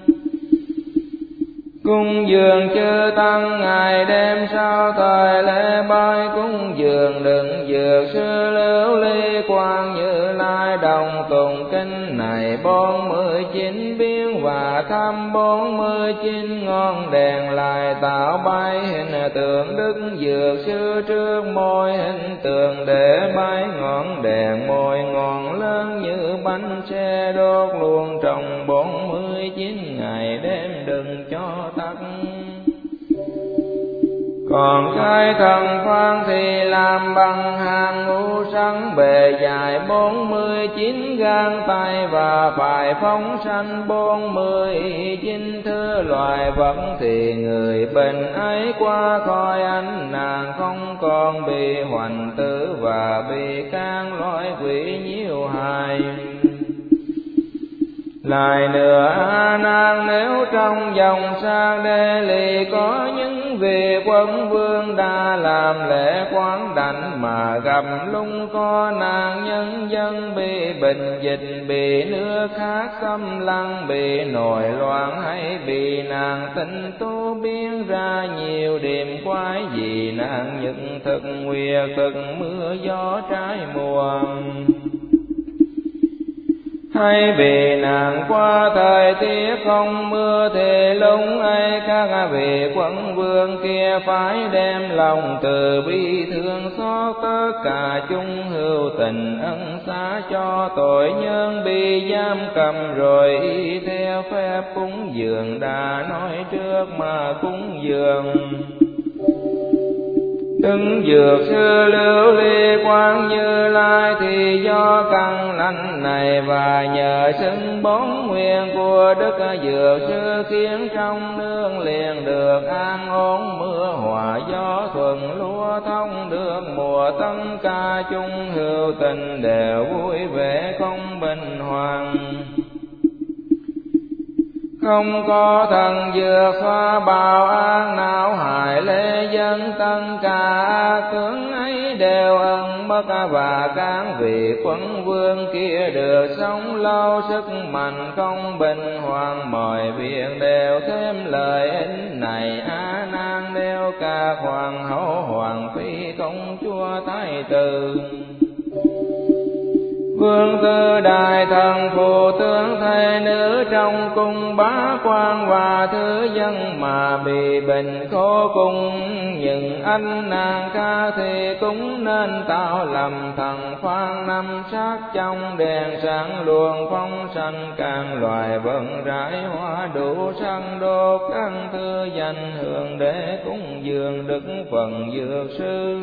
Cung dường chư tăng ngày đêm sau thời lễ bái cúng dường, đừng dược sư lưu ly quang Như Lai. Đồng tùng kinh này bốn mươi chín biến và thăm bốn mươi chín ngọn đèn, lại tạo bay hình tượng đức dược sư trước môi hình tượng, để bay ngọn đèn môi ngọn lớn như bánh xe đốt luôn trong bốn mươi chín ngày đêm, đừng cho tắt. Còn cái thần phan thì làm bằng hàng ngũ sắc, bề dài bốn mươi chín gang tay và phải phóng sanh bốn mươi chín thứ loài vật, thì người bệnh ấy qua khỏi ánh nàng không còn bị hoành tử và bị các loại quỷ nhiễu hại. Lại nữa A Nan, nếu trong dòng sang Đê Lì có những vị quân vương đã làm lễ quán đảnh, mà gặp lung có nạn nhân dân bị bệnh dịch, bị nước khác xâm lăng, bị nổi loạn hay bị nạn tinh tu, biến ra nhiều điểm quái gì nạn nhật thực nguyệt thực mưa gió trái mùa, hay vì nạn qua thời tiết không mưa, thì lúc ấy các vị quân vương kia phải đem lòng từ bi thương xót tất cả chúng hữu tình, ân xá cho tội nhân bị giam cầm, rồi y theo phép cúng dường đã nói trước mà cúng dường. Đừng dược sư lưu ly quang Như Lai, thì do căn lành này và nhờ xưng bốn nguyện của Đức Dược Sư, khiến trong nương liền được an ổn, mưa hòa gió thuận lúa thông được mùa, tất cả chúng hữu tình đều vui vẻ không bình hoàng. Không có thần dược xoa bào an não hại lễ dân, tất cả tướng ấy đều ân mất, và các vị quân vương kia được sống lâu, sức mạnh không bình hoàng, mọi việc đều thêm lợi ích này. A Nan, đều cả hoàng hậu hoàng phi công chúa thái tử, vương tư đại thần phụ tướng thê nữ trong cung bá quan, và thứ dân mà bị bệnh khổ cùng những anh nàng ca, thì cũng nên tạo lầm thần phan năm sát trong đèn sáng luồng phong sanh, càng loài vận rải hoa đủ sắc đốt các thứ danh hương, để cúng dường đức phần dược sư.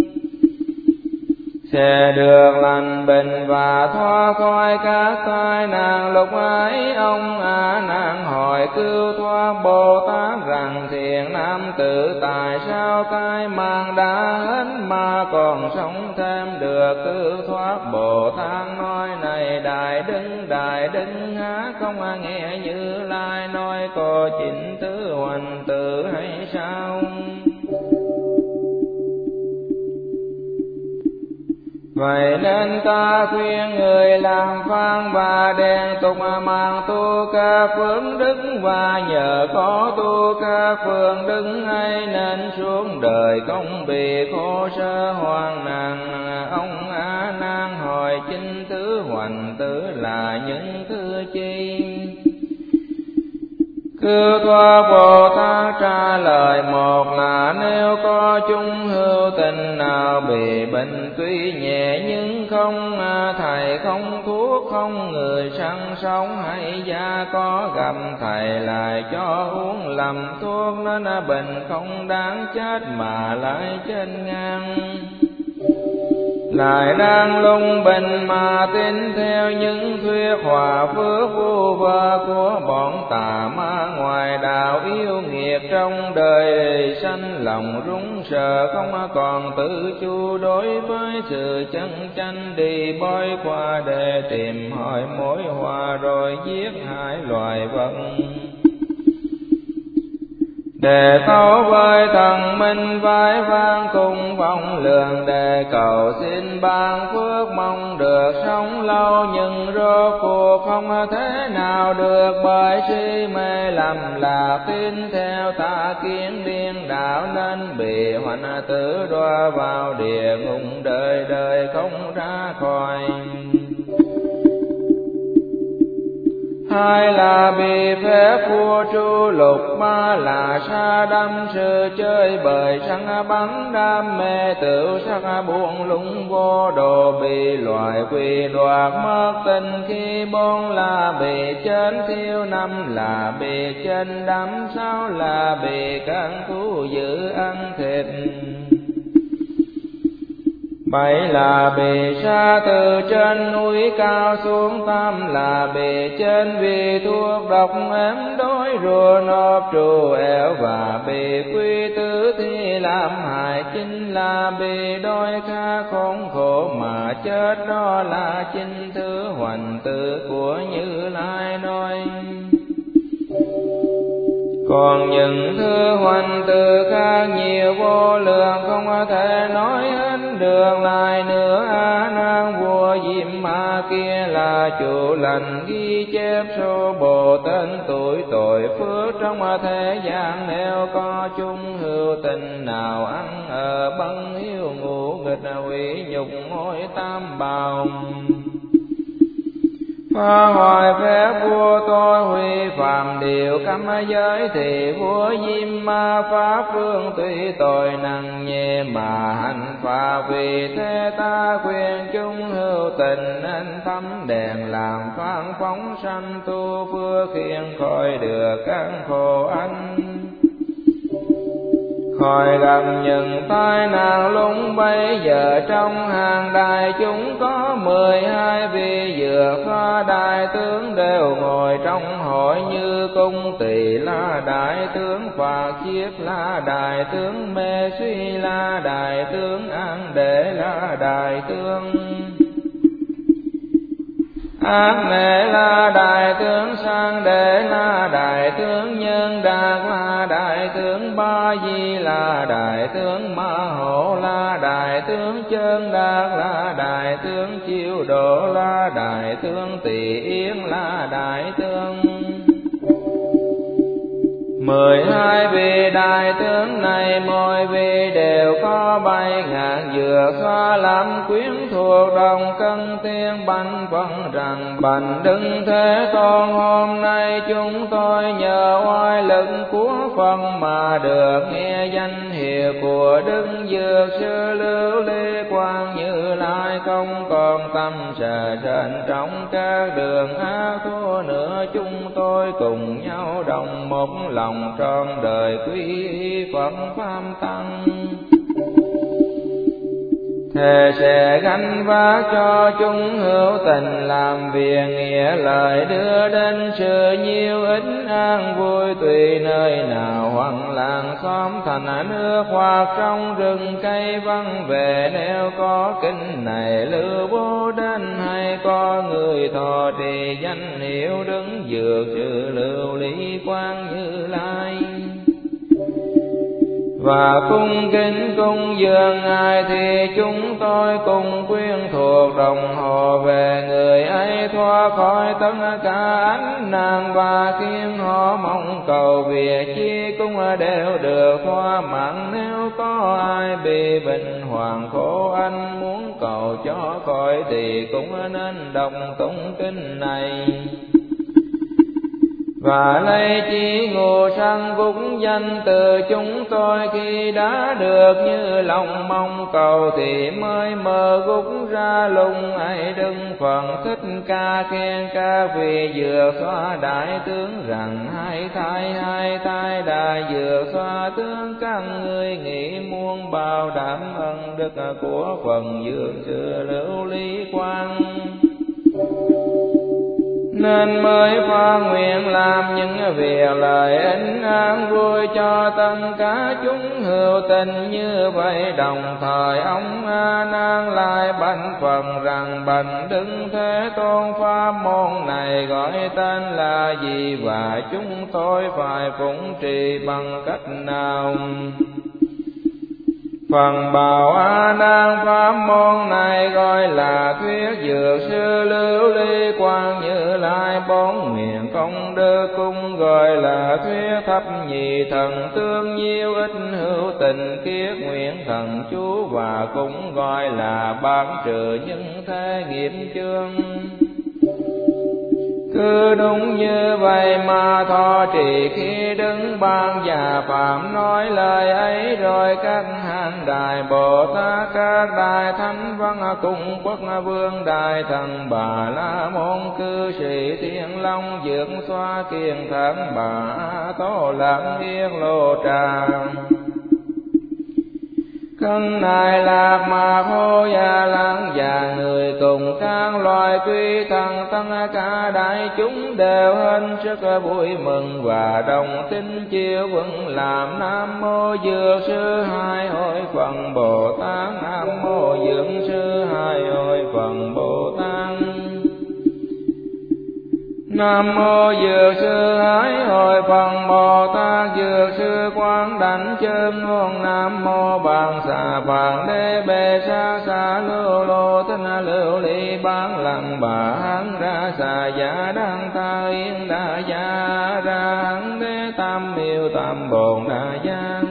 Sẽ được lành bệnh và thoát khỏi các tai nạn. Lúc ấy ông A Nan hỏi cứu thoát Bồ Tát rằng: thiện nam tử, tại sao cái mạng đã hết mà còn sống thêm được? Cứu thoát Bồ Tát nói: này Đại Đức, Đại Đức há không nghe Như Lai nói có chỉnh tứ hoành tử hay sao? Vậy nên ta khuyên người làm phan và đèn tục mang tu các phương đức, và nhờ có tu các phương đức ấy nên xuống đời không bị khổ sở hoang nạn. Ông A Nan hỏi chinh thứ hoành tử là những thứ chi? Cư Thoát Bồ Tát trả lời: một là nếu có chung hữu tình nào bị bệnh tuy nhẹ nhưng không thầy, không thuốc, không người săn sống, hay gia có gặp thầy lại cho uống lầm thuốc, nên bệnh không đáng chết mà lại chết ngang. Lại đang lung bình mà tin theo những thuyết hòa phước vu vơ của bọn tà ma ngoài đạo, yêu nghiệt trong đời sanh lòng run sợ, không còn tự chu đối với sự chân chánh, đi bói qua để tìm hỏi mối hòa rồi giết hại loài vật. Để tấu với thần minh vai vang cùng vọng lượng, để cầu xin ban phước mong được sống lâu, nhưng rốt cuộc không thế nào được, bởi si mê lầm lạc tin theo tà kiến điên đảo, nên bị hoành tử đọa vào địa ngục đời đời không ra khỏi. Hai là bị phép vua tru lục, ba là sa đắm sự chơi bời săn bắn, đam mê tự sắc buông lung vô đồ, bị loài quỷ đoạt mất tình khi, bốn là bị chết thiêu, năm là bị chết đắm, sáu là bị các thú dữ ăn thịt, bảy là bị sa từ trên núi cao xuống, tám là bị chết vì thuốc độc ếm đói rùa nộp trù ẻo, và bị quy tử thi làm hại, chính là bị đói khát khốn khổ mà chết, đó là chính thứ hoành tử của Như Lai nói. Còn những thứ hoành tử khác nhiều vô lượng, không thể nói hết được. Lại nữa A Nan vua Diêm Ma kia là chủ lành, ghi chép số bộ tên tuổi tội phước trong thế gian, nếu có chung hữu tình nào ăn ở băng hiếu ngũ nghịch, hủy nhục ngôi tam bào, phá hoại phép vua tôi hủy phạm điều cấm giới, thì vua Diêm Ma pháp phương tuy tội nặng nhẹ mà hành phạt, vì thế ta khuyên chúng hữu tình nên thấm đèn làm phán phóng sanh tu phước, khiến khỏi được các khổ ách, khỏi gặp những tai nạn lung. Bây giờ trong hàng đại chúng có mười hai vị dược pha đại tướng, đều ngồi trong hội như cung Tỳ La đại tướng, Phạt Chiết La đại tướng, Mê Suy La đại tướng, An Đệ La đại tướng, Ác Nệ La đại tướng, Sang Đệ La đại tướng, Nhân Đạt La đại tướng, Ba Di La đại tướng, Ma Hổ La đại tướng, Chân Đạt La đại tướng, Chiêu Độ La đại tướng, Tỳ Yên La đại tướng. Mười hai vị đại tướng này mỗi vị đều có bảy ngàn dược xoa làm quyến thuộc, đồng cân tiên bánh phân rằng: Bạch Đức Thế Tôn, hôm nay chúng tôi nhờ oai lực của Phật mà được nghe danh hiệu của Đức Dược Sư Lưu Ly Quang Như Lai, không còn tâm sợ trên trong các đường ác thua nữa. Chúng tôi cùng nhau đồng một lòng trọn đời quý y Phật Pháp Tăng, thề sẽ gánh vác cho chúng hữu tình, làm việc nghĩa lời đưa đến sự nhiêu ích an vui, tùy nơi nào hoặc làng xóm thành nước hoặc trong rừng cây vắng vẻ. Nếu có kinh này lưu bố đến, hay có người thọ trì danh hiệu Đứng Dược Sư Lưu Ly Quang Như Lai, và cung kính cung dường Ngài, thì chúng tôi cùng quyến thuộc đồng hồ về người ấy thoát khỏi tất cả ánh nạn, và khiến họ mong cầu việc chi cũng đều được thỏa mãn. Nếu có ai bị bệnh hoàng khổ anh muốn cầu cho khỏi, thì cũng nên đọc tụng kinh này. và lấy chí ngô sanh vúc danh từ chúng tôi, khi đã được như lòng mong cầu thì mới mơ gúc ra lùng ấy đừng phần thích ca khen ca vì vừa xóa đại tướng rằng hai thai hai thai đã vừa xóa tướng các người nghĩ muôn bao đảm ân đức của phần dường xưa lưu ly quang, nên mới phát nguyện làm những việc lợi ích an vui cho tất cả chúng hữu tình. Như vậy đồng thời ông A Nan lại bạch Phật rằng bạch Đức Thế Tôn, pháp môn này gọi tên là gì và chúng tôi phải phụng trì bằng cách nào? Phần bảo A Nan, pháp môn này gọi là thuyết dược sư lưu ly quang Như Lai bốn nguyện công đức, cung gọi là thuyết thập nhị thần tương nhiêu ích hữu tình kiết nguyện thần chú, và cũng gọi là bán trừ những thế nghiệp chương. Cứ đúng như vậy mà thọ trì khi đứng ban già phạm nói lời ấy, rồi các hàng đại Bồ Tát, các đại thánh văn cùng quốc vương, đại thần Bà La Môn, cư sĩ Thiên Long, Dược Xoa Kiền Thần Bà Tô Lạc Yết Lô Trà, Cân Nai Lạc Mà Hô Gia Lăng, và người cùng các loài quy thần tất cả đại chúng đều hết sức vui mừng và đồng tin chiêu vững làm. Nam mô Dược Sư Hai Hội Phần Bồ Tát, Nam mô Dược Sư Hai Hội Phần Bồ Tát, Nam mô Dược Sư Ái Hội Phần Bồ Tát. Dược Sư Quán Đảnh Chân Ngôn, Nam mô Bàn Xà Phạn Đế Bê Sa Sa Lưu Lô Tinh Lưu Ly Bán Lăng Bà Hán Ra Xà Giả Đăng Ta Yên Đa Gia Ra Hán Đế Tam Miêu Tam Bồn Đa Giang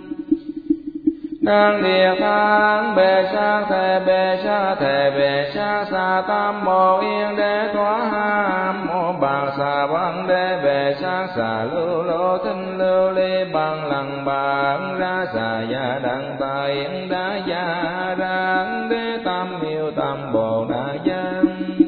Đang địa thang bề sa thề bề sa thề bề sa sa tam mô yên đế thoá ham mô bàn xà văn đế bề sa xà lưu lô tinh lưu ly bằng lăng bàn ra xà gia đăng ta yên đá gia ra đế tam miêu tam bồ đa giang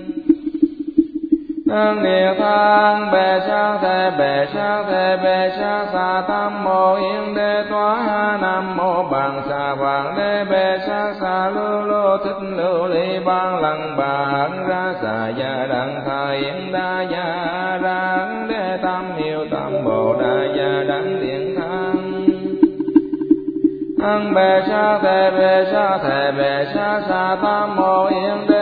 Đang địa thang bề sa thề bề sa thề bề sa sa tam mô yên đế thoá nam mô bằng xà vàng đế bề sa sa lưu lô thích lưu ly ban lăng bàn ra xà gia đăng tha yên đa gia ra đế tam miêu tam bồ đa gia đăng điện thang Ăn bề sa thề bề sa thề bề sa sa tam mô yên đế